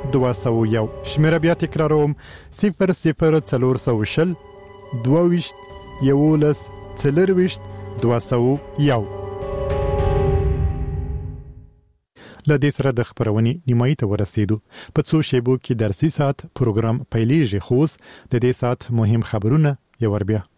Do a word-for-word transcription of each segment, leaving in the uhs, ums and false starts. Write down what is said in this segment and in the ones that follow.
دوه سوه یو. شمیره بیا تکراروم: صفر صفر څلور سوه شل دوه ویشت یولس څلرویشت دوه سوه یو. له دې سره د خبرونې نیمایي ته ورسېدو. په څو شیبو کې درسي ساعت پروګرام پیلېږي، خو اوس د دې ساعت مهم خبرونه یو ور بیا.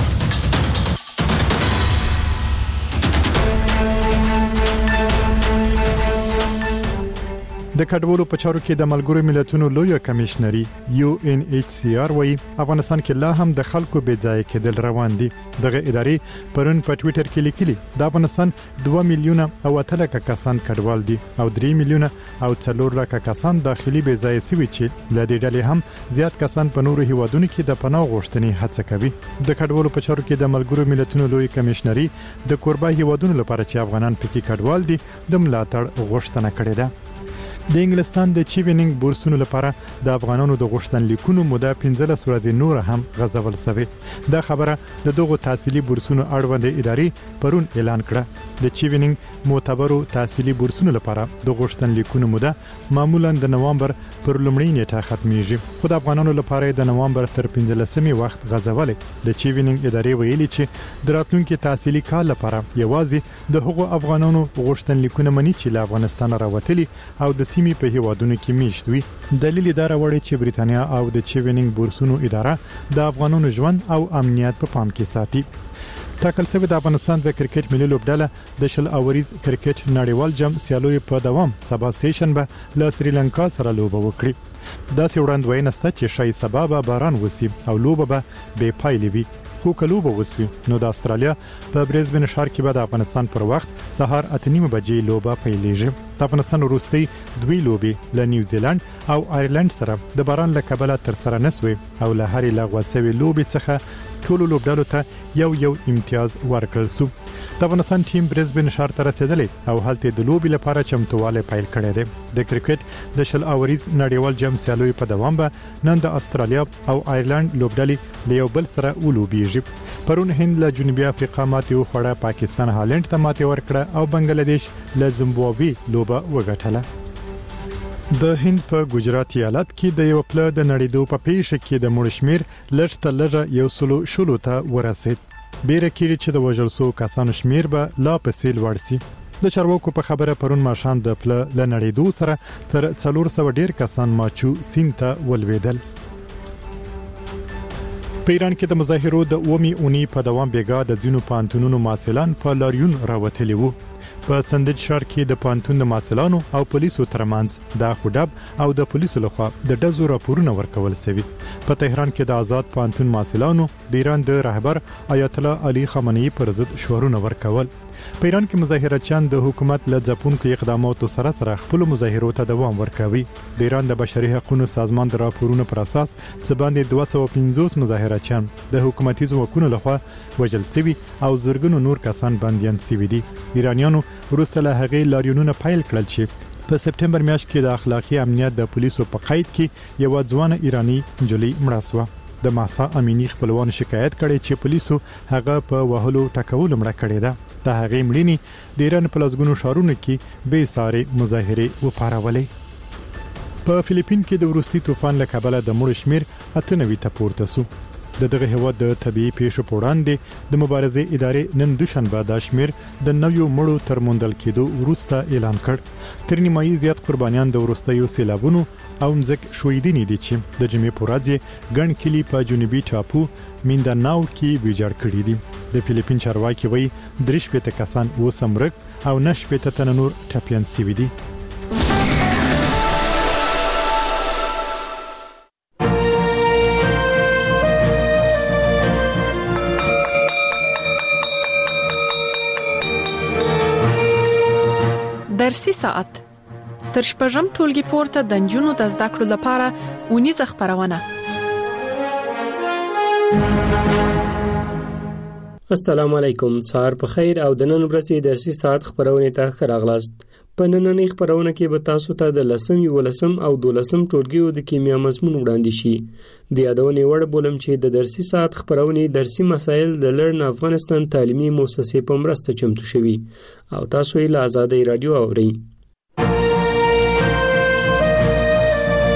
د کډوالو په چارو کې د ملګرو ملتونو لویه کمیشنري یو ان ایچ سی آر وايي افغانستان کې لا هم د خلکو بې ځای کېدل روان دي. دغه ادارې پرون په ټوئیټر کې لیکلي د افغانستان دوه میلیونه او اته لکه کسان کډوال دي او درې میلیونه او څلور لکه کسان داخلي بې ځای سوي چې له دې ډلې هم زیات کسان په نورو هیوادونو کې د پناه غوښتنې هڅه کوي. د کډوالو په چارو کې د ملګرو ملتونو لویه کمیشنري د کوربه هیوادونو لپاره چې افغانان پکې کډوال دي د ملاتړ غوښتنه کړې ده. د انګلستان د چیوینینګ بورسونو لپاره د افغانانو د غوښتنلیکونو موده پنځلس ورځې نور هم غځول شوې. دا خبره د دغو تحصیلي بورسونو اړوند ادارې پرون اعلان کړه. د چیوینینګ معتبرو تحصیلي بورسونو لپاره د غوښتنلیکونو موده معمولا د نوامبر پر لومړۍ نیټه ختميږي، خو د افغانانو لپاره د نوامبر تر پنځلسمې وخت غځولې. د چیوینینګ ادارې ویلي چې د راتلونکي تحصیلي کال لپاره یوازې د هغو افغانانو غوښتنلیکونه مني چې له افغانستان راوتلي او د سیمې په هیوادونو کې میشت وي. دلیل دا راوړي چې بریتانیا او د چیوینینګ بورسونو اداره د افغانانو ژوند او امنیت په پام کې ساتي. ټاکل شوی د افغانستان د کرکټ ملي لوبډله د شل اوریز کرکټ نړیوال جام سیالوي په دوام سبا سیشن به له سریلانکا سره لوبه وکړي. دا څه وړاندوینه ست چې شای سبا به باران وسی او لوبه به بې پایلې وي. خو کلوبه وسوي نو د استرالیا په بریزبن ښار کې به د افغانستان پر وخت سهار اته نیمه بجې لوبه پیلېږي. د افغانستان وروستۍ دوی لوبې له نیوزیلند او آیرلند سره د باران له کبله تر سره نسوي او له هرې لغوه شوې لوبې څخه ټولو لوبډالو ته یو یو امتیاز ورکړل شو. د افغانستان ټیم بریزبن ښار ته رسیدلی او هلته د لوبې لپاره چمتووالی پیل کړی دی. د کرکټ د شل اوریز نړیوال جام سیالوي په دوام به نن د استرالیا او آیرلند لوبډلې له یو بل سره ولوبېږي. پرون هند له جنوبي افریقا ماتې وخوړه، پاکستان هالند ته ماتې ورکړه او بنگلاديش له زیمبابوې لوبه وګټله. د هند په ګجرات ایالت کې د یو پله د نړیدو په پیښه کې د مړ شمیر لږ تر لږه یو سلو شلو ته ورسید. بیره کېږي چې د وژل شوو کسانو شمیر به لا پسې لوړ شي. د چارواکو په خبره پرون ماښام د پله له نړیدو سره تر څلور سوه ډیر کسان ماچو سیند ته ولوېدل. په ایران کې د مظاهرو د اومې اونۍ په دوام بیګا د ځینو پانتونونو محصلان په لاریون راوتلي وو. په سندج ښار کې د پانتون د محصلانو او پولیسو ترمنځ د خودب او د پولیسو لخوا د ډزو راپورونه ورکول شوي. په تهران کې د آزاد پانتون محصلانو د ایران د رهبر آیت الله علي خامنه‌ای پر ضد شعارونه ورکول. په ایران کې مظاهرچیان د حکومت له ځپونکو اقداماتو سره سره خپل مظاهرو ته دوام ورکوي. د ایران د بشري حقوقو سازمان د راپورونو پر اساس څه باندې دوه سوه پنځوس مظاهرچیان د حکومتي ځواکونو لخوا وژل شوي او زرګونو نور کسان بنديان شوي دي. ایرانیانو وروسته له هغې لاریونونه پیل کړل چې په سپټمبر میاشت کې د اخلاقی امنیت د پولیسو په قید کې یو ځوان ایرانی نجلۍ مړه شوه. د ماسا امینی خپلوانو شکایت کړي چې پولیسو هغه په وهلو ټکولو مړه کړې ده. د هغې مړینې د ایران په لسګونو ښارونو کې بې ساري مظاهرې وپارولې. په فلیپین کې د وروستي طوفان له کبله د مړو شمیر اته نوي ته پورته شو. د دغه هیواد د طبيعي پیښو په وړاندې د مبارزې ادارې نن دوشنبه د شمیر د نویو مړو تر موندل کېدو وروسته اعلان کړ. تر نیمایي زیات قربانیان د وروستیو سیلابونو او مځک ښویدنې دي چې د جمعې په ورځ ګڼ کلي په جنوبي ټاپو مینډاناو کې ویجاړ کړي دي. د فلیپین چارواکي وایي درې شپېته کسان اوس هم مرګ او نه شپېته تنه نور ټپیان شوي دي. درسي ساعت تر شپږم ټولګي پورته د نجونو د زده کړو لپاره ونیزه خبرونه. السلام علیکم، سهار په خیر او د نن ورځې درسي ساعت خبرونه ته ښه راغلاست. په نننۍ خبرونه کې به تاسو ته د لسم یولسم او دولسم ټولګیو د کیمیا مضمون وړاندې شي. د یادونې وړ بولم چې د درسي ساعت خبرونه درسي مسایل د لرن افغانستان تعلیمي مؤسسې په مرسته چمتو شوي او تاسو یې له آزادۍ رادیو اورئ.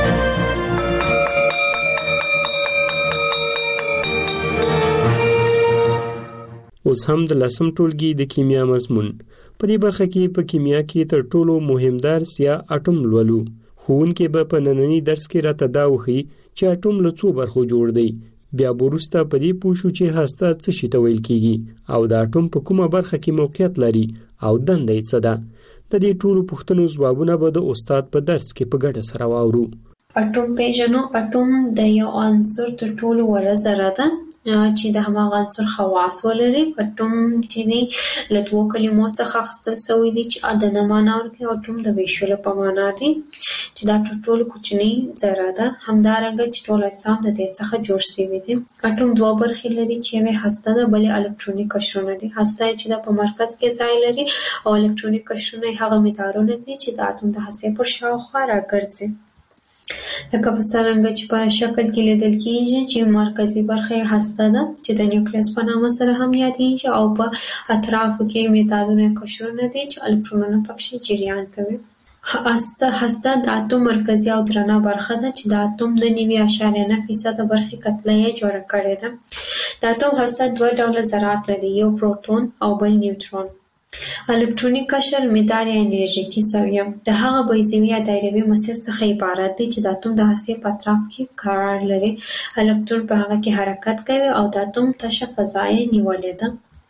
اوس هم د لسم ټولګي د کیمیا مضمون. په دې برخه کې په کیمیا کې تر ټولو مهم درس یا اټوم لولو. ښوونکی به په نننی درس کې راته دا وښيي چې اټوم له څو برخو جوړ دی. بیا وروسته په دې پوه شو چې هسته څه شي ته ویل کېږي او د اټوم په کومه برخه کې موقعیت لري او دنده یې څه ده. د دې ټولو پوښتنو ځوابونه به د استاد په درس کې په ګډه سره واورو. اټوم پیژنو. اټوم د یو عنصر تر ټولو وړه ذره ده چې د هماغه عنصر خواص ولري. اټوم چې دی له دوو کلمو څخه اخیستل شوی دی چې د نه معنا ورکوي. اټوم د ویشلو په معنا دی چې دا تر ټولو کوچنۍ ذره ده. همدارنګه چې ټول اجسام د دې څخه جوړ شوي دي. اټوم دوه برخې لري چې یوې هسته ده، بلې الکتروني قشرونه دي. هسته چې د په مرکز کې ځای لري او الکتروني قشرونه هغه مدارونه دي چې د اټوم د هستې پر شاوخوا راګرځي. لکه په څرنګه چې په شکل کې لیدل کېږي چې مرکزي برخه یې هسته ده چې د نیوکلیس په نامه سره هم یادېږي او په اطرافو کې مدارونه قشرونه دي چې الکترونونه پکې جریان کوي. هسته هسته د اټوم مرکزي او درنه برخه ده چې د اټوم د نوي اعشاریه نه فیصده برخې کتله یې جوړه کړې ده. د اټوم هسته دوه ډوله ذرات لري، یو پروتون او بل نیوترون. الکتروني قشر مدار یا انرژیکي سویه د هغه بیضوي یا دایروي مسیر څخه عبارت دی چې د اټوم د هستې په اطراف کې قرار لري. الکترون په هغه کې حرکت کوي او د اټوم تشه فضا یې نیولې ده.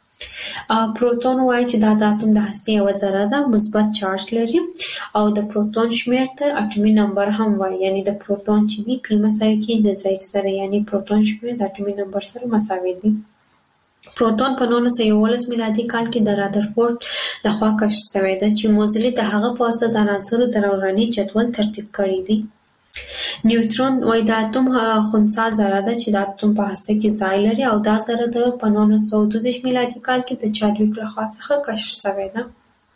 پروتون وایي چې دا د اټوم د هستې یوه ذره ده، مثبت چارج لري او د پروتون شمېر ته اټومي نمبر هم وایي. یعنی د پروتون چې دی پی مساوي کېږي د زید سره، یعنی پروتون شمېر د اټومي نمبر سره مساوي دی. پروتون په نولس سوه یوولس میلادي کال کې د رادرفورډ لخوا کشف شوی ده چې موزلي د هغه په واسطه د عناصرو د دوراني جدول ترتیب کړی دی. نیوترون وایي د اټوم خنثی ذره ده چې د اټوم په هسته کې ځای لري او دا ذره د په نولس سوه دوه دېرش میلادي کال کې د چادویک لخوا څخه کشف شوی ده.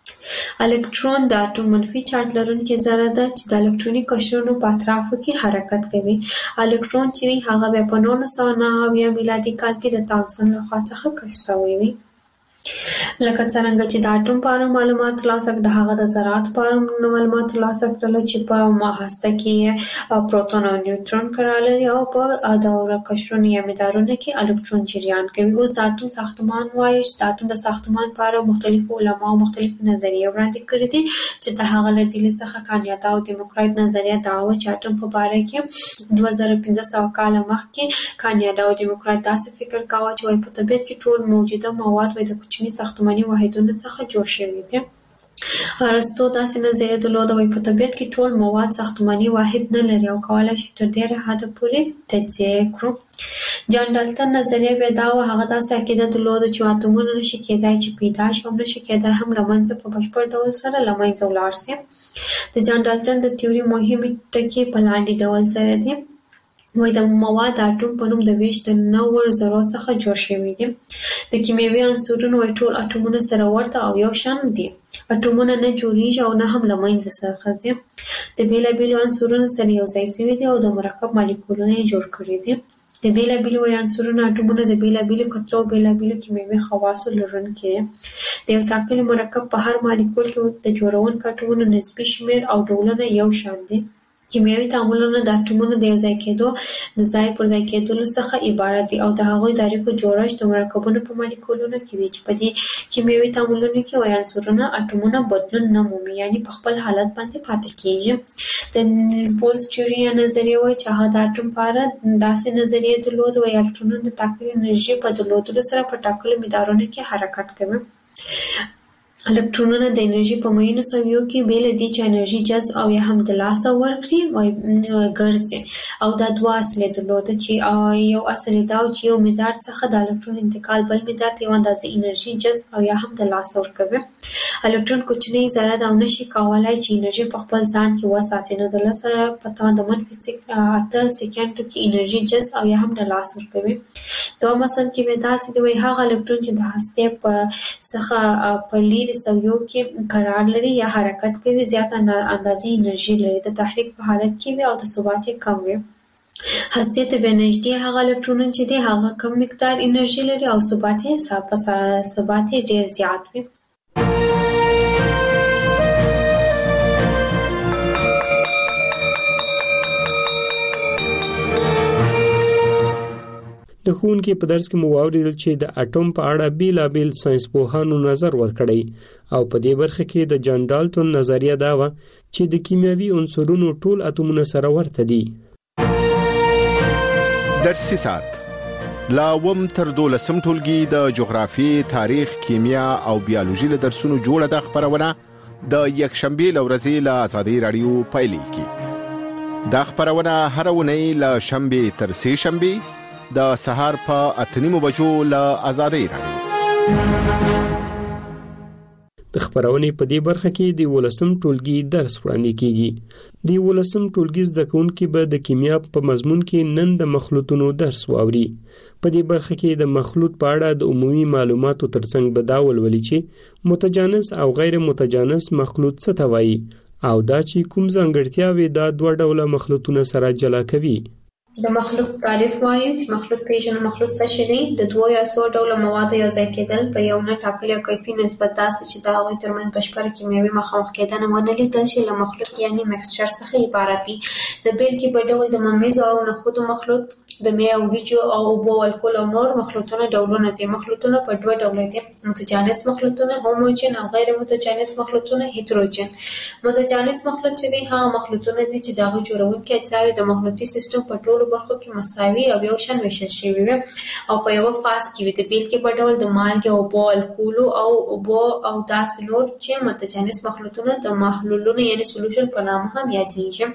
الکترون د اټوم منفي چارج لرونکې ذره ده چې د الکتروني قشرونو په اطرافو کې حرکت کوي. الکترون چې هغه بیا په نولس سوه نهه اویا میلادي کال کې د تامسون لخوا څخه کشف شوی دی. لکه څرنګه چې د اټوم په اړه معلومات ترلاسه کړل، د هغه د ذراتو په اړه معلومات ترلاسه کړل چې په هسته کې پروتون او نیوترون قرار لري او په دوره قشرونو یا مدارونو کې الکترون جریان کوي. اوس د اټوم ساختمان وایي چې د اټوم د ساختمان په اړه مختلفو علماو مختلفې نظریې وړاندې کړې دي چې د هغه له ډلې څخه کانیاتا او دیموکرایت نظریه دا وه چې اټوم په باره کې دوه زره پنځه سوه کاله مخکې کانیاتا او دیموکرایت داسې فکر کاوه چې وایي په طبیعت کې ټول موجوده مواد وایي د کوچني ساختماني واحدونو څخه جوړ شوي دي. ارسطو داسې نظریه درلوده وایي په طبیعت کې ټول مواد ساختماني واحد نه لري او کولی شي تر ډېره حده پورې تجزیه یې کړو. جان ډالټن نظریه بیا دا وه، هغه داسې عقیده درلوده چې اتومونه نشي کېدای چې پیدا شي او نشي کېدای هم له منځه په بشپړ ډول سره له منځه ولاړ شي. د جان ډالټن د تیوري مهمې ټکي په لاندې ډول سره دي. وایي د مواد د اټوم په نوم د ویش د نوو ذرو څخه جوړ شوي دي. د کیمیاوي عنصرونو وایي ټول اټومونه سره ورته او یو شان دي. اټومونه نه جوړیږي او نه هم له منځه څخه ځي. د بېلابېلو عنصرونو سره یو ځای شوي دي او د مرکب مالیکولونه یې جوړ کړي دي. د بېلابېلو عنصرونو اټومونه د بېلابېلو کتلو او بېلابېلو کیمیاوي خواصو لرونکي دي. د یو ټاکلي مرکب په هر مالیکول کې د جوړونکو اټومونو نسبي شمېر او ډولونه یو شان دي. کیمیاوي تعاملونه د اټومونو د یو ځای کېدو د ځای پر ځای کېدلو څخه عبارت دي او د هغوی د اړیکو جوړښت د مرکبونو په مالیکولونو کې دی چې په دې کیمیاوي تعاملونو کې وایي عنصرونه اټومونه بدلون نه مومي، یعنې په خپل حالت باندې پاتې کېږي. د نیلز بولز تیوري یا نظریه وایي چې هغه د اټوم په اړه داسې نظریه درلوده وایي الکترونونه د ټاکلې انرژي په درلودلو سره په ټاکلو مدارونو کې حرکت کوي. الکترونونه د انرژي په معینو سویو کې بې له دې چې انرژي جذب او یا هم د لاسه ورکړي ګرځي. او دا دوه اصل یې درلوده چې یو اصل یې دا و چې یو مدار څخه د الکترون انتقال بل مدار ته یوه اندازه انرژي جذب او یا هم د لاسه ورکوي. الکترون کوچنۍ ذره ده او نشي کولی چې انرژي په خپل ځان کې وساتي، نو د لسه په توان د منفي اته سکنډو کې انرژي جذب او یا هم د لاسه ورکوي. دویم اصل کې بیا داسې دی وایي هغه الکترون چې د هستې په څخه په لیرې سویو کې قرار لري یا حرکت کوي زیات اندازې انرژي لري، د تحریک په حالت کې وي او د ثبات یې کم وي. هستې ته بیا نږدې هغه الکترونونه چې دی هغه کم مقدار انرژي لري او ثبات یې ثبات یې ډېر زیات وي. د د ښوونکي په درس کې مو واورېدل چې د اټوم په اړه بیلابیل ساينسپوهانو نظر ورکړی او په دې برخه کې د جان ډالټون نظریه دا و چې د کیمیاوي عنصرونو ټول اتومونه سره ورته دي. درسي سات لا وم تر دولسم ټولګي د جغرافي، تاریخ، کیمیا او بیولوژي له درسونو جوړه د خبرونه د یکشنبه لورځي له آزادۍ رادیو پایلې کی. دا خبرونه هر ونی له شنبه تر سه شنبه د سهار په اتنیمو بجو له آزادۍ رادیو. د خبرونې په دې برخه کې د ولسم ټولګي درس وړاندې کیږي. د ولسم ټولګي زده کوونکي به د کیمیا په مضمون کې نن د مخلوطونو درس واوري. په دې برخه کې د مخلوط په اړه د عمومي معلوماتو ترڅنګ به دا ولولي چې متجانس او غیر متجانس مخلوط څه ته وایي او دا چې کوم ځانګړتیاوې دا دوه ډوله مخلوطونه سره جلا کوي. د مخلوط تعریف وایي چې مخلوط پیژنو مخلوط څه شی دی. د دوه یا څو ډوله موادو یو ځای کېدل په یو نه ټاکلي کیفي نسبت داسې چې د هغوی ترمنځ بشپړه کیمیاوي مخامخ کېدنه ونه لیدل شي له مخلوط یعنی مکسچر څخه عبارت دي. د بیلګې په ډول د ممیزو او نخودو مخلوط، د مې او وریجو او اوبو او الکول او نور مخلوطونه ډولونه دي. مخلوطونه په دوه ډوله دي: متجانس مخلوطونه هوموجن او غیر متجانس مخلوطونه هیتروجن. متجانس مخلوط چې دی هغه مخلوطونه دي چې د هغوی جوړونکي اجزاوې د مخلوطي سیستم په ټولو برخو کې مساوي او یو شان ویشل شوي وي او په یوه فاز کې وي. د بیلګې په ډول د مالګې، اوبو، الکولو او اوبو او داسې نور چې متجانس مخلوطونه د محلولونو یعنی سولوشن په نامه هم یادېږي.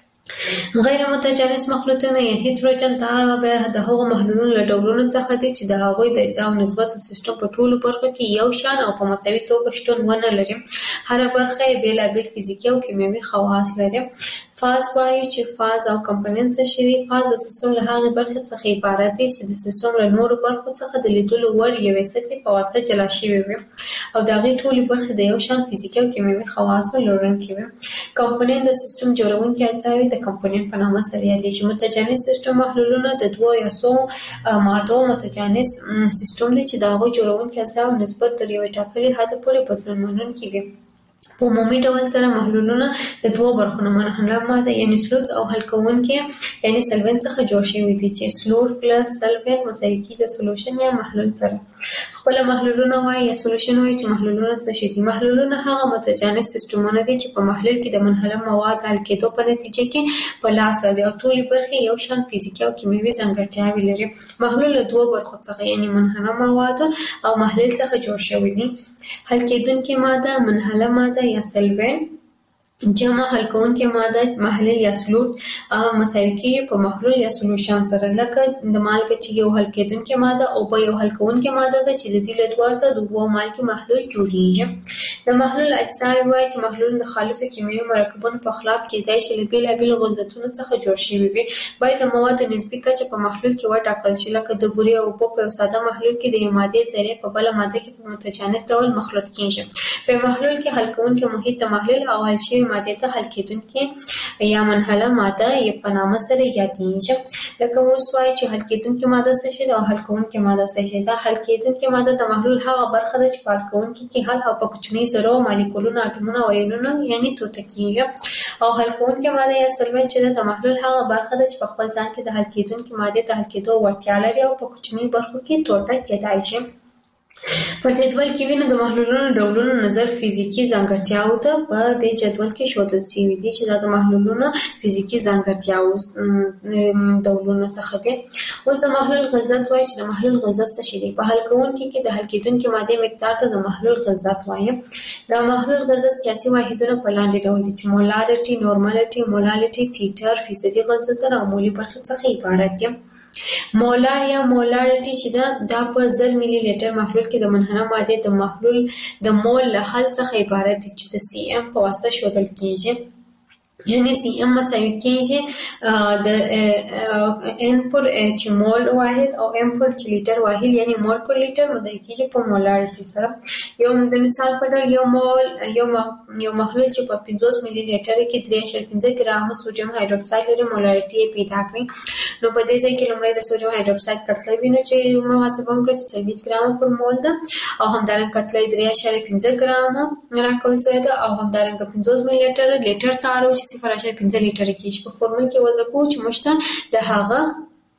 غیر متجانس مخلوطونه یا هیتروجن دا به د هغو محلولونو له ډولونو څخه دي چې د هغوی د اجزاو نسبت د سیستم په ټولو برخو کې یو شان او په مساوي توګه شتون ونه لري. هره برخه یې بېلابېل فزیکي او کیمیاوي خواص لري. فاز وایي چې فاز او کمپوننټ څه شي دي. فاز د سیستم له هغې برخې څخه عبارت دی چې د سیستم له نورو برخو څخه د لیدلو وړ یوې سطحې په واسطه جلا شوي وي او د هغې ټولې برخې د یو شان فزیکي او کیمیاوي خواصو لرونکي وي. کمپوننټ د سیستم جوړونکي اجزاوې د کمپوننټ په نامه سره یادېږي. متجانس سیستم محلولونه د دوه یا څو مادو متجانس سیستم دی چې د هغوی جوړونکي اجزاو نسبت تر یوې ټاکلې حده پورې بدلون منونکي وي. په عمومي ډول سره محلولونه د دوه برخو نه منحله ماده یعنی سلوټ او حل کوونکي یعنی سلوینټ څخه جوړ شوي دي چې سلوټ پلس سلوینټ مساوي کیږي سولوشن یا محلول سره. خپل محلولونه وایي یا سولوشن وایي چې محلولونه څه شي دي. محلولونه هغه متجانس سیستمونه دي چې په محلول کې د منحله مواد حل کېدو په نتیجه کې په لاس راځي او ټولې برخې یو شان فزیکي او کیمیاوي ځانګړتیاوې لري. محلول له دوه برخو څخه یعنی منحله مواد او محلول څخه جوړ شوی دي. حل کېدونکې ماده، منحله ماده یا سلوینټ، جمع حل کوونکې ماده محلول یا سلوټ مساوي کیږي په محلول یا سولوشن سره. لکه د مالګه چې یو حل کېدونکې ماده او په یو حل کوونکې ماده ده چې د دې له دواړو څخه د اوبو او مالګې محلول جوړیږي. د محلول اجزاوې وایي چې محلول د خالصو کیمیاوي مرکبونو په خلاف کېدای شي له بېلابېلو غلظتونو څخه جوړ شوي وي. باید د موادو نسبي کچه په محلول کې وټاکل شي. لکه د بورې او اوبو په یو ساده محلول کې د یوې مادې ذرې په بله ماده کې په متجانس ډول مخلوط کېږي. په محلول کې حل کوونکي محیط د محلول او حل شوي مادې ته حل کېدونکې یا منحله ماده یې په نامه سره یادېږي. لکه اوس وایي چې حل کېدونکې ماده څه شی ده او حل کوونکې ماده څه شی ده. حل کېدونکې ماده د محلول هغه برخه ده چې په حل کوونکي کې حل او په کوچنۍ ذرو، مالیکولونو، اټومونو او ایونونو یعنی توته کېږي. او حل کوونکې ماده یا سولوینټ چې ده د محلول هغه برخه ده چې په خپل ځان کې د حل کېدونکې مادې د حل کېدو وړتیا لري او په کوچنۍ برخو کې ټوټه کېدای شي. په دې جدول کې وینو د محلولونو ډولونو نظر فزیکي ځانګړتیاو ته په دې جدول کې ښودل شوي دي چې دا د محلولونو فزیکي ځانګړتیاو ډولونه څخه دي. اوس د محلول غلظت وایي چې د محلول غلظت څه شی دی. په حل کوونکي کې د حل کېدونکې مادې مقدار ته د محلول غلظت وایي. د محلول غلظت قیاسي واحدونه په لاندې ډول دي چې مولارټي، نورمالټي، مولالټي، ټیټر، فیصدي غلظتونه او مولي برخې څخه عبارت دي. مولار یا مولارټي چې ده دا په زر ملي لیټر محلول کې د منحله مادې د محلول د مول له حل څخه عبارت دي چې د سی ام په واسطه ښودل کېږي. یعنی سی ام مساوي کېږي د ان پر چې مول واحد او ام پر چې لیټر واحد یعنی مول پر لیټر مضاعف کېږي په مولارټي سره. یو د مثال په ډول یو مول یو یو محلول چې په پنځوس ملي لیټر کې درې اعشاریه پنځه ګرامه سوډیم هایدروکساید لري مولارټي پیدا کړي. نو په دې ځای کې لومړی د سوډیم هایدروکساید کتله وینو چې محاسبه وکړو چې څلوېښت ګرامه پر مول ده او همدارنګه کتله درې اعشاریه پنځه ګرامه راکول شوې ده او همدارنګه پنځوس ملي لیټر لیټر ته اړو چې صفر اعشاریه پنځه لیټر کېږي. په فورمول کې وضع کوو چې موږ ته د هغه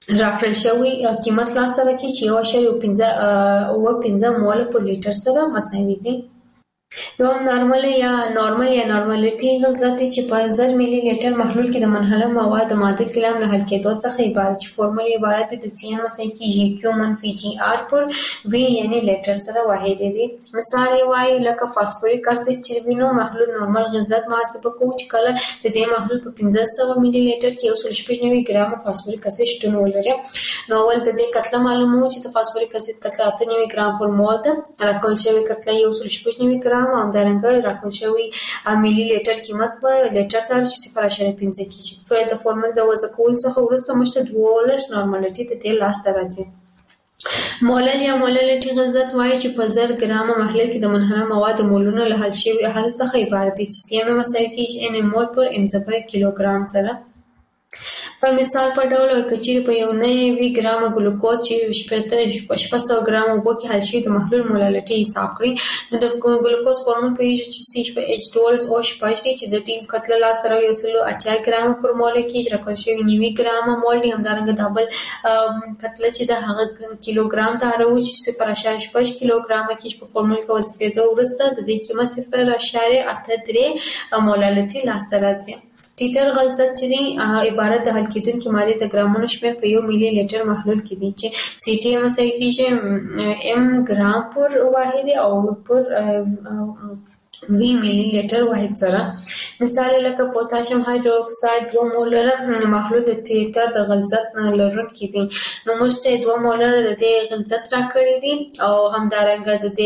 راکړل شوی قیمت لاسته راکړي چې یو اشاریه پنځه او پنځه مول پر لیټر سره مساوي دي. یو نارمل یا نارمل یا نارمالټي غلظت چې په زر ملي لیټر محلول کې د منحله مواد معادل کلام له حل کېدو څخه عبارت چې فورمول عبارت د سی ان مساوي کیږي کیو منفي جی آر پر وی یعنی لیټر سره واحد دي. مثال وایي لکه فاسفوریک اسید چې وینو محلول نارمل غلظت محاسبه کوو چې کله د دې محلول په پنځه سوه ملي لیټر کې یو سل شپږ نوي ګرام فاسفوریک اسید شتون ولري. نو ول د دې کتله معلومو چې د فاسفوریک اسید کتله اته نوي ګرام پر مول ده. راکول شوی کتله یو سل شپږ نوي ګرام او همدارنګه راکول شوی ملي لیټر قیمت په لیټر تر چې صفر اشاریه پنځه کیږي. فعل د فورمول د وضع کول څخه وروسته موږ دولس نارمالټي د دې لاسته راځي. مولل یا موللټي غلظت وایي چې په زر ګرام محلول کې د منحله مواد مولونه له حل شوي حل څخه عبارت دي چې سی ام مساوي کیږي ان مول پر ان ضرب کیلوګرام سره. په مثال په ډول کچیر په یو نوي ګرام ګلوکوز چې شپږ سوه ګرام اوبو کې حل شوي د محلول موللټي حساب کړئ نو د ګلوکوز فورمول په یوه چې سی په ایچ ډول او شپږ دي چې د ټیم کتله لاس سره یو سل اتیا ګرام پر مول کې راکول شوی نوي ګرام مول دي. همدارنګه دابل کتله چې د هغه کیلوګرام ته راو چې صفر اشاریه شپږ کیلوګرام کې په فورمول کې وظیفه ورسته د دې قیمت صفر اشاریه اته درې موللټي لاسته راځي. ټیټر غلظت چې دی عبارت د حل کېدونکي مادې د ګرامونو شمېر په یو ملي لیټر محلول کې دي چې سی ټي مساوي کیږي ام ګرام پر واحد او پر وی ملي لیټر واحد سره. مثال لکه پوتاشیم هایدروکساید دوه مولره محلول د ټیټر د غلظت لرونکي دي. نو موږ ته دوه مولره د دې غلظت راکړي دي او همدارنګه د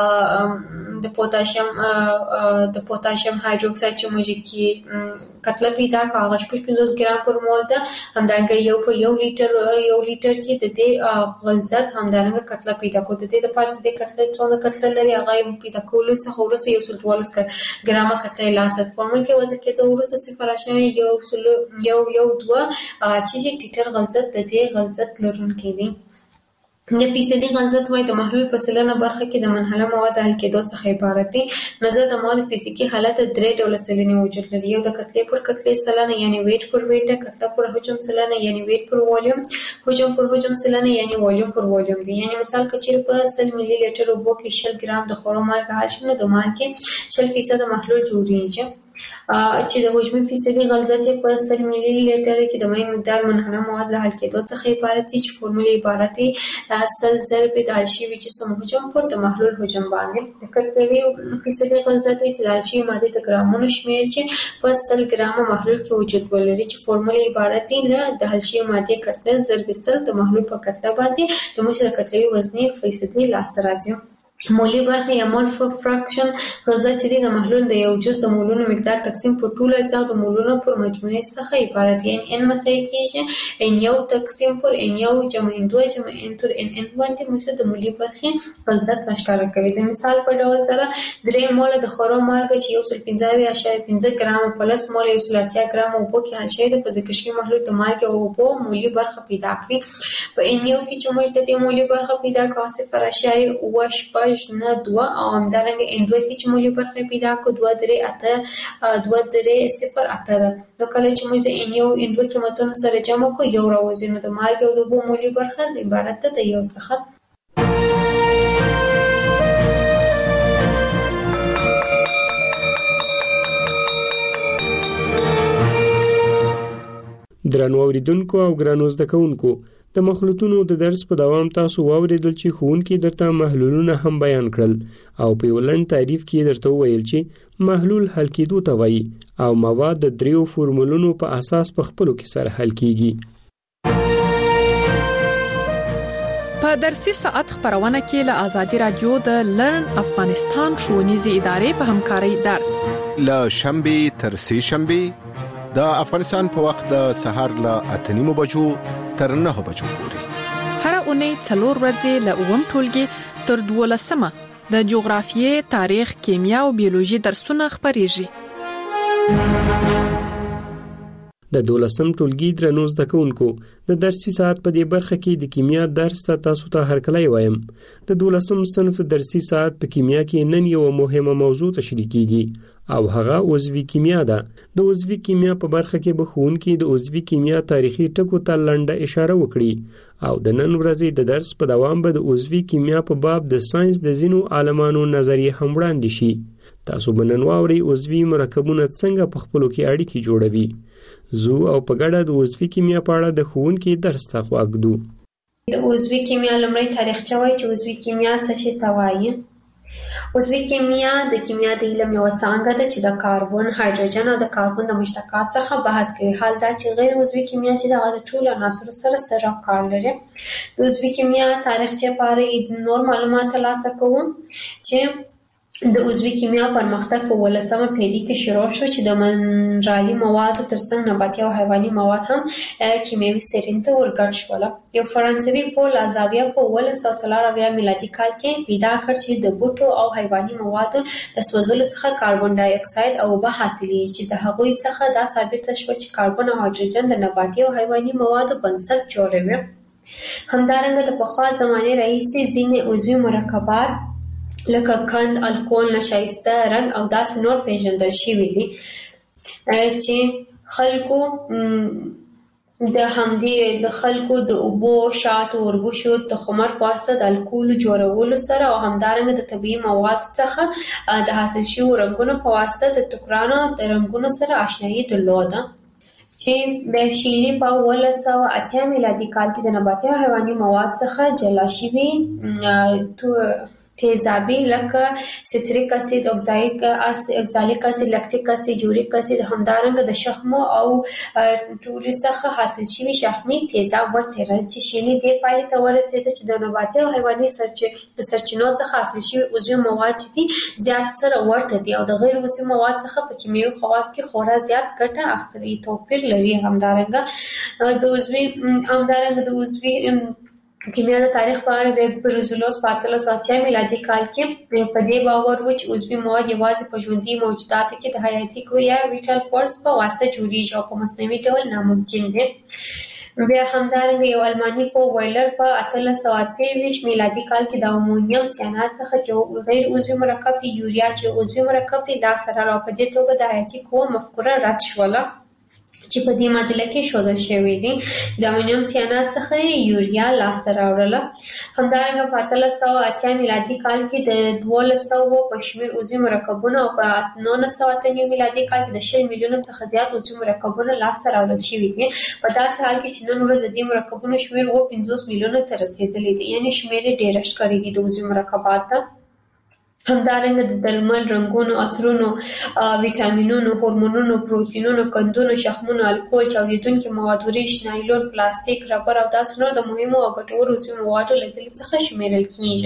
دې د پوتاشیم د پوتاشیم هایدروکساید چې موږ کې کتله پیدا کا هغه شپږ پنځوس ګرام پر مول ده. همدارنګه یو په یو لیټر یو لیټر کې د دې غلظت همدارنګه کتله پیدا کو. د دې لپاره د دې کتله څونه کتله لري هغه پیدا کول څخه وروسته یو سل دولس ګرامه کتله لاسه فورمول کې وضع کېدو وروسته صفر اشاریه یو سل یو یو دوه چې ټیټر غلظت د دې غلظت لرونکي دي. د فیصدي غلظت وایي د محلول په سلنه برخه کې د منحله مواد حل کېدو څخه عبارت دي. نظر د مواد فزیکي حالت درې ډوله سلنې وجود لري. یو د کتلې پر کتلې سلنه یعنی ویټ پر ویټ، کتله پر حجم سلنه یعنی ویټ پر والیوم، حجم پر حجم سلنه یعنی والیوم پر والیوم دي. یعنی مثال کچیر په سل ملي لیټر اوبو کې شل ګرام د خورو مالګه حل شي نو د مالګې شل فیصد محلول جوړیږي. چې د حجمي فیصدي غلظت په سل ملي لیټر کې د مایع مقدار منحله مواد له حل کېدو څخه عبارت دي چې فورمول عبارت دي سل ضرب د حل شوي جسم حجم پر د محلول حجم باندې. د کتلوي فیصدي غلظت چې د حل شوي مادې د ګرامونو شمېر چې په سل ګرامه محلول کې وجود ولري چې فورمول عبارت دي د حل شوي مادې کتله ضرب سل د محلول په کتله باندې د موږ د کتلوي وزني فیصدي لاسته راځي. مولی برخه یا مول فراکشن غلظت چې د محلول د یو جز د مولونو مقدار تقسیم په ټولو اجزاو د مولونو پر مجموعه څخه عبارت یعنی ان مساوي کیږي ان یو تقسیم پر ان یو جمع ان دوه جمع ان تر ان ان باندې موږ د مولی برخه غلظت راښکاره کوي. د مثال په ډول سره درې مول د خورو مالګه چې یو سل پنځه اشاریه پنځه ګرام پلس مول یو سل اتیا ګرام اوبو کې حل شوی د په ذکر شوي محلول د مالګې او اوبو مولی برخه پیدا کړي. په ان یو کې چې موږ د دې مولی برخه پیدا کوو صفر اشاریه اوه شپږ نه دوه او همدارنګه ان دوه کې چې مولی برخه پیدا کو دوه درې اته دوه درې صفر اته ده. نو کله چې موږ د ان یو ان دوه قیمتونو سره جمع کو یو راوځي نو د مالګې او د اوبو مولی برخه عبارت ده د یو څخه. درنو اوریدونکو او ګرانو زده کوونکو، د مخلوطونو د درس په دوام تاسو واوریدل چې ښوونکي درته محلولونه هم بیان کړل او په یو لنډ تعریف کې درته وویل چې محلول حل کېدو ته وایي او مواد د دریو فورمولونو په اساس په خپلو کې سره حل کیږي. په درسي ساعت خبرونه کې له آزادي رادیو د لرن افغانستان ښوونیزې ادارې په همکارۍ درس له شنبه تر سه شنبه د افغانستان په وخت د سهار له اته نیمو بجو تر نه بجو پورې هر اونۍ څلور ورځې له اووم ټولګي تر دولسمه د جغرافیې، تاریخ، کیمیا او بیولوژي درسونه خبريږي. د دولسم ټولګي درنو زده کوونکو، د درسي ساعت په دې برخه کې د کیمیا درس ته تاسو ته هرکلی وایم. د دولسم صنف درسي ساعت په کیمیا کې نن یو مهمه موضوع تشریح کیږي او هغه عضوي کیمیا ده. د عضوي کیمیا په برخه کې به ښوونکي د عضوي کیمیا تاریخي ټکو ته لنډه اشاره وکړي او د نن ورځې د درس په دوام به د عضوي کیمیا په باب د ساينس د ځینو عالمانو نظریې هم وړاندې شي. تاسو به نن واورئ عضوي مرکبونه څنګه په خپلو کې اړیکې جوړوي. زو او په ګډه د عضوي کیمیا په اړه د ښوونکي درس ته غوږ دو. د عضوي کیمیا لومړی تاریخچه وایي چې عضوي کیمیا څه شي ته وایي. عضوي کیمیا د کیمیا د علم یوه څانګه ده چې د کاربن، هایدروجن او د کاربن د مشتقات څخه بحث کوي. حال دا چې غیر عضوي کیمیا چې دغه د ټولو عناصرو سره سره کار لري. د عضوي کیمیا تاریخچه په اړه نور معلومات ترلاسه کوو چې د عضوي کیمیا پرمختګ په ولسمه پیړۍ کې شروع شو چې د منرالي موادو ترڅنګ نباتي او حیواني مواد هم کیمیاوي سرین ته ورګډ شول. یو فرانسوي پول لازاویه په اوولس سوه څلور اویا میلادي کال کې پیدا کړ چې د بوټو او حیواني موادو د سوځولو څخه کاربن ډای اکساید او اوبه حاصلېږي چې د هغوی څخه دا ثابته شوه چې کاربن او هایدروجن د نباتي او حیواني موادو بنسټ جوړوي. همدارنګه د پخوا زمانې راهیسې ځینې عضوي مرکبات لکه کند، الکول، نشایسته رنګ او داسې نور پیژندل شوي دي چې خلکو د همدې د خلکو د اوبو، شاتو، وربشو، تخمر په واسطه د الکول جوړولو سره او همدارنګه د طبیعي موادو څخه د حاصل شویو رنګونو په واسطه د ټوکرانو د رنګونو سره آشنایي درلوده چې د شیلي په اوولس سوه اتیا میلادي کال کې د نباتي او حیواني مواد څخه جلا شوي تو تیزابي لکه ستریک اسید، اکزالیک اسید، لکتیک اسید، یوریک اسید، همدارنګه د شحمو او ټولو څخه حاصل شوي شحمي تیزاب وڅېړل چې شیلي دې پایلې ته ورسېده چې د نباتي او حیواني سرچینو څخه حاصل شوي عضوي مواد چې دي زیات سره ورته دي او د غیر عضوي مواد څخه په کیمیاوي خواص کې خورا زیات ګټه اخیستل توپیر لري. همدارنګه د عضوي همدارنګه د عضوي کیمیا د تاریخ په اړه بیګ برزولوس په اتلس سوه اتیا میلادي کال کې په دې باور و چې عضوي مواد یوازې په ژوندي موجوداتو کې د حیاتي قوې یا ویټال فورس په واسطه جوړیږي او په مصنوعي ډول ناممکن دي. بیا همدارنګه یو الماني په ویلر په اتلس سوه اته ویشت میلادي کال کې د امونیم سیانات څخه چې غیر عضوي مرکب دی یوریا چې عضوي مرکب دی لاس سره راو په دې توګه د حیاتي قوې مفکوره رد شوله چې په دې معادله کې ښودل شوی دی. د امونیم سیانات څخه یوریا لاسته راوړله. همدارنګه په اتلس سوه اتیا میلادي کال کې د دولس سوه په شمېر عضوي مرکبونه او په نولس سوه اته نوي میلادي کال کې د شل میلیونه څخه زیات عضوي مرکبونه لاسته راوړل شوي دي. په داسې حال کې چې نن ورځ د دې مرکبونو شمېر اووه پنځوس میلیونه ته رسېدلی دی، یعنې شمېر یې ډېرښت کړی دی د عضوي مرکباتو. همدارنګه د درمل، رنګونو، عطرونو، ویټامینونو، هورمونونو، پروتینونو، قندونو، شحمونو، الکول، چاودیدونکي مواد، وریښ، نایلون، پلاستیک، ربر او داسې نور د مهمو او ګټورو عضوي موادو له ډلې څخه شمیرل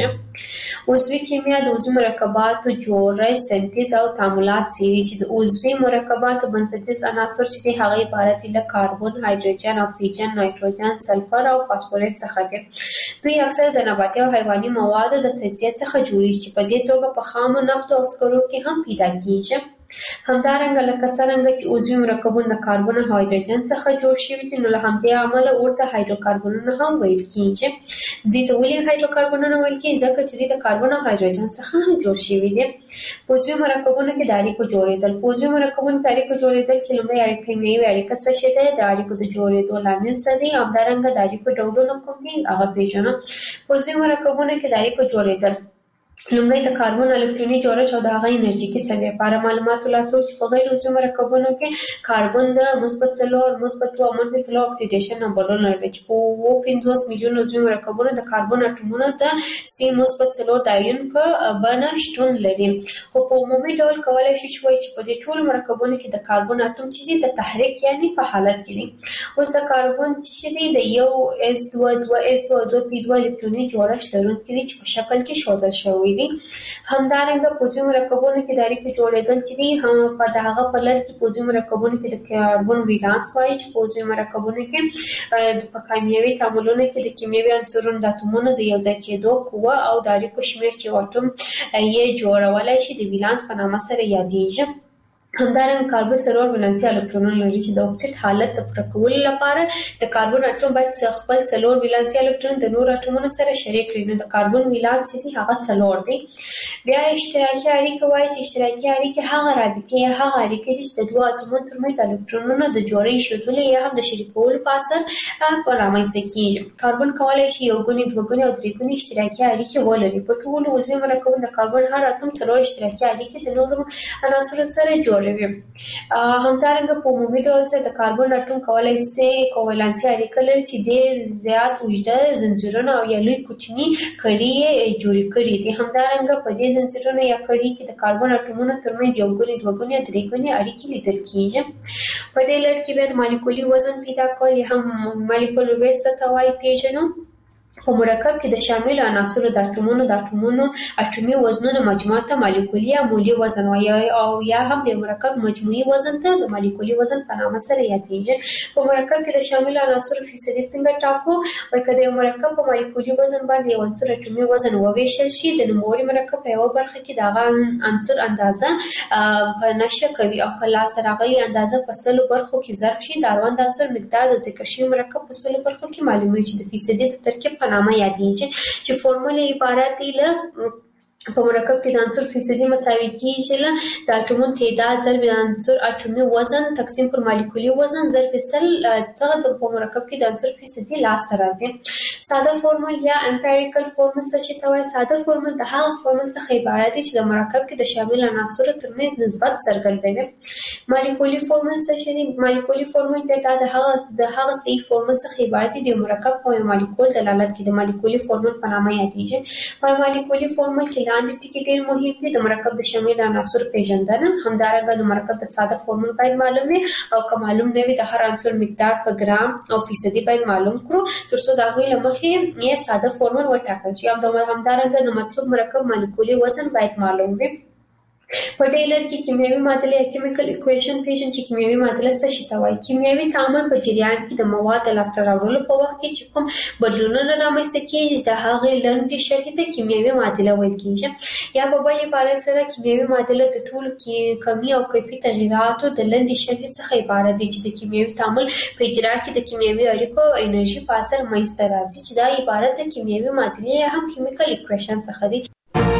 کیږي. عضوي کیمیا د عضوي مرکباتو جوړښت، سنتیز او تعاملات څېړي چې د عضوي مرکباتو بنسټیز عناصر چې دي هغه عبارت دي له کاربن، هایدروجن، اکسیجن، نایتروجن، سلفر او فاسفورس څخه دي. دوی اکثر د نباتي او حیواني موادو د تجزیه څخه جوړیږي چې په دې توګه په خامو نفتو او سکرو کې هم پیدا کیږي. همدارنګه لکه څرنګه چې عضوي مرکبونه د کاربن او هایدروجن څخه جوړ شوي دي نو له همدې امله ورته هایدروکاربنونه هم ویل کیږي. دې ته ولې هایدروکاربنونه ویل کیږي؟ ځکه چې دوی د کاربن او هایدروجن څخه جوړ شوي دي. په عضوي مرکبونو کې د اړیکو جوړېدل په عضوي مرکبونو کې اړیکو جوړېدل کې لومړی اړیکه کیمیاوي اړیکه څه شی ده، د اړیکو د جوړېدو لامل څه دی، همدارنګه د اړیکو ډولونه کوم دي هغه پیژنو. په عضوي مرکبونو کې د اړیکو جوړېدل لومړی د کاربن الکتروني جوړښت او د هغه انرژیکي سویې لپاره معلومات ترلاسه چې په غیر عضوي مرکبونو کې کاربن د مثبت څلور، مثبت دوه او منفي څلور اکسیډیشن نمبرونه لري چې په اووه پنځوس میلیون عضوي مرکبونو د کاربن اټومونو د سی مثبت څلور د آیون په بڼه شتون لري. خو په عمومي ډول کولی شو چې وایي چې په دې ټولو مرکبونو کې د کاربن اټوم چې د تحریک یعنی په حالت کې دي. اوس د کاربن چې دی د یو اس دوه دوه اس دوه دوه پی دوه الکتروني جوړښت لرونکی دی چې په شکل کې ښودل شوی دي. همدارنګه په عضوي مرکبونو کې د اړیکو جوړېدل چې دي هم په دغه په لړ کې په عضوي مرکبونو کې د کاربن ولانس وایي چې په عضوي مرکبونو کې په کیمیاوي تعاملونو کې د کیمیاوي عنصرونو د اتومونو د یوځای کېدو قوه او د اړیکو شمېر چې یو اټوم یې جوړولی شي د ولانس په نامه سره یادېږي. همدارنګه کاربن سلور ولانسي الکترونونه لري چې د اوکټیټ حالت د پوره کولو لپاره د کاربن اټوم باید خپل سلور ولانسي الکترون د نور اټومونو سره شریک کړي. نو د کاربن ولانس دي هغه څلور دي. بیا اشتراکي اړیکه وایي چې اشتراکي اړیکه هغه رابطه یا هغه اړیکه دي چې د دوه اټومونو ترمنځ د الکترونونو د جوړې شدول یا هم د شریکولو په اثر رامنځته کیږي. کاربن کولای شي یو ګونی دوه ګونی او درې ګونی اشتراکي اړیکې ولري. په ټولو عضوي مرکبونو د کاربن هر اتوم څلور اشتراکي اړیکې د نورو عناصرو سره جوړوي. همدارنګه په عمومي ډول سره د کاربن اټوم کولای شي کوالنسي اړیکه لري چې ډېر زیات اوږده زنجیرونه او یا لوی کوچني کړي جوړ کړي دي. همدارنګه په دې زنجیرونو یا کړي کې د کاربن اټومونو ترمنځ یو ګونی دوه ګونی او درې ګونی اړیکې لیدل کیږي. په دې لړ کې به مالیکولي وزن پیدا کول یا هم مالیکولر ویټ څه ته وایي پیژنو. په مرکب کې د شامل عناصرو د اټومونو د اټومونو اټومي وزنونو مجموعه ته مالیکولي یا مولي وزن وایي او یا هم د مرکب مجموعي وزن ته د مالیکولي وزن په نامه سره یادېږي. په مرکب کې د شامل عناصرو فیصدي څنګه ټاکو؟ وایي که د مرکب په مالیکولي وزن باندې یو عنصر اټومي وزن وویشل شي د نوموړي مرکب په یوه برخه کې د هغه عنصر اندازه په نشه کوي او که لاسته راغلي اندازه په سلو برخو کې ضرب شي د اړوند عنصر مقدار د ذکر شوي مرکب په سلو برخو کې معلومیږي چې د فیصدي د ترکیب په نامه یادېږي چې فورمول عبارت دی له په مرکب کې د عنصر فیصدي مساوي کیږي له د اټومونو تعداد ضرب د عنصر اټومي وزن تقسیم پر مالیکولي وزن ضرب سل څخه په مرکب کې د عنصر فیصدي لاسته راځي. ساده فورمول یا امپیریکل فورمول څه چې ته وایي؟ ساده فورمول د هغه فورمول څخه عبارت دی چې د مرکب کې د شامل عناصرو ترمنځ نسبت څرګندوي. مالیکولي فورمول څه چې دی؟ مالیکولي فورمول بیا د هغه د هغه صحیح فورمول څخه عبارت دی د مرکب په مالیکول دلالت کوي. د مالیکولي فورمول په نامه یادېږي. په مالیکولي فورمول کې لاندې ټکي ډېر مهم دي. د مرکب د شامل عناصرو پیژندنه، همدارنګه د مرکب د ساده فورمول باید معلوم وي او که معلوم نه وي د هر عنصر مقدار په ګرام او فیصدي باید معلوم کړو ترڅو د هغوی له مخې یې ساده فورمول وټاکل شي. همدارنګه د مطلوب مرکب مالیکولي وزن باید معلوم وي. په دې لړ کې کیمیاوي معادله یا کیمیکل ایکویشن پیژن چې کیمیاوي معادله څه شي ته وایي؟ کیمیاوي تعامل په جریان کې د مواد د لاسته راوړلو په وخت کې چې کوم بدلونونه رامنځته کېږي د هغې لنډې شرحې ته کیمیاوي معادله ویل کېږي. یا په بل عبارت سره کیمیاوي معادله د ټولو کمي او کیفي تغیراتو د لنډې شرحې څخه عبارت دی چې د کیمیاوي تعامل په اجرا کې د کیمیاوي اړیکو او انرژي په اثر منځته راځي چې دا عبارت د کیمیاوي معادلې یا هم کیمیکل ایکویشن څخه دی.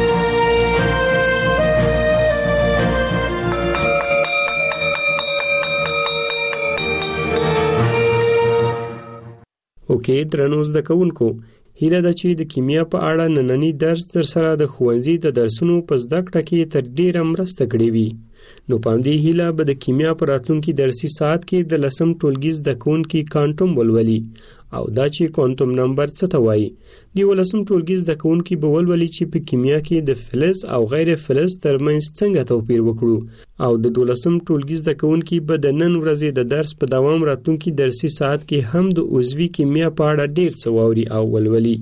اوکې درنو زده کوونکو، هیله ده چې د کیمیا په اړه نننی درس در سره د ښوونځي د درسونو په زده کړه کې تر ډیره مرسته کړې وي. نو په همدې هیله به د کیمیا په راتلونکي درسي ساعت کې د لسم ټولګي زده کوونکي کوانټم ولولي او دا چې کوانټم نمبر څه ته وایي. د یولسم ټولګي زده کوونکي به ولولي چې په کیمیا کې د فلز او غیر فلز ترمنځ څنګه توپیر وکړو او د دولسم ټولګي زده کوونکي به د نن ورځې د درس په دوام راتلونکي درسي ساعت کې هم د عضوي کیمیا په اړه ډیر څه واوري او ولولي.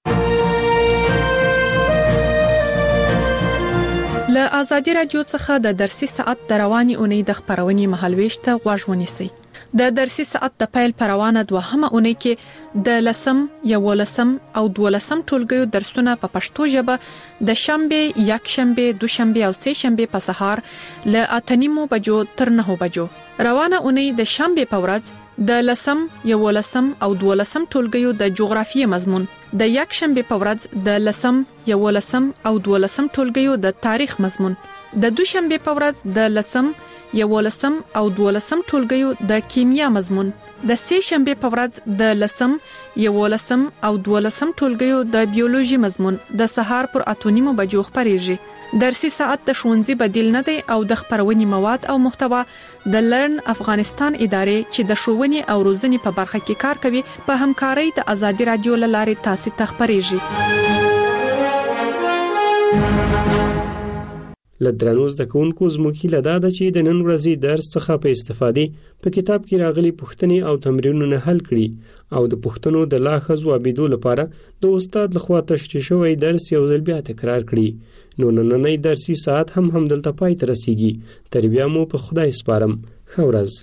له آزادي رادیو څخه د درسي ساعت د رواني اونۍ د خبرونې مهالويش ته غوږ ونیسئ. د درسي ساعت د پیل پروانه دوهمه اونۍ کې د لسم، یولسم او دولسم ټولګیو درسونه په پښتو ژبه د شنبه، یک شنبه، دو شنبه او سه شنبه په سهار له اته نیمو بجو تر نهو بجو. روانه اونۍ د شنبه په ورځ د لسم، یولسم او دولسم ټولګیو د جغرافیې مضمون، د یک شنبه په ورځ د لسم، یولسم او دولسم ټولګیو د تاریخ مضمون، د دو شنبه په ورځ د لسم، یولسم او دولسم ټولګیو د کیمیا مضمون، د سه شنبه په ورځ د لسم، یولسم او دولسم ټولګیو د بیولوژي مضمون د سهار پر اته نیمو بجو خبرېږي. درسي ساعت د ښوونځي بدیل نه دی او د خبرونې مواد او محتوا د لرن افغانستان ادارې چې د ښوونې او روزنې په برخه کې کار کوي په همکارۍ د آزادي رادیو له لارې تاسو ته خبرېږي. لدرانو زده کوونکو زموږ هیله دا ده چې د نن ورځې درس څخه په استفادې په کتاب کې راغلي پوښتنې او تمرینونه حل کړي او د پوښتنو د لا ښه ځوابېدو لپاره د استاد لخوا تشریح شوی درس یو ځل بیا تکرار کړي. نو نننی درسي ساعت هم همدلته پای ته رسیږي. تر بیا مو په خدای سپارم. ښه ورځ.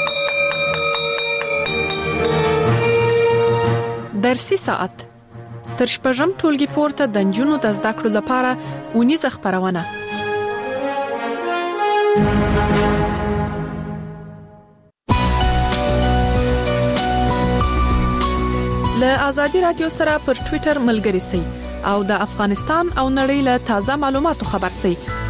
درسي ساعت تر شپږم ټولګي پورته د نجونو د زده کړو لپاره ونیزه خبرونه. له آزادي رادیو سره پر ټوئیټر ملګري سئ او د افغانستان او نړۍ له تازه معلوماتو خبر سئ.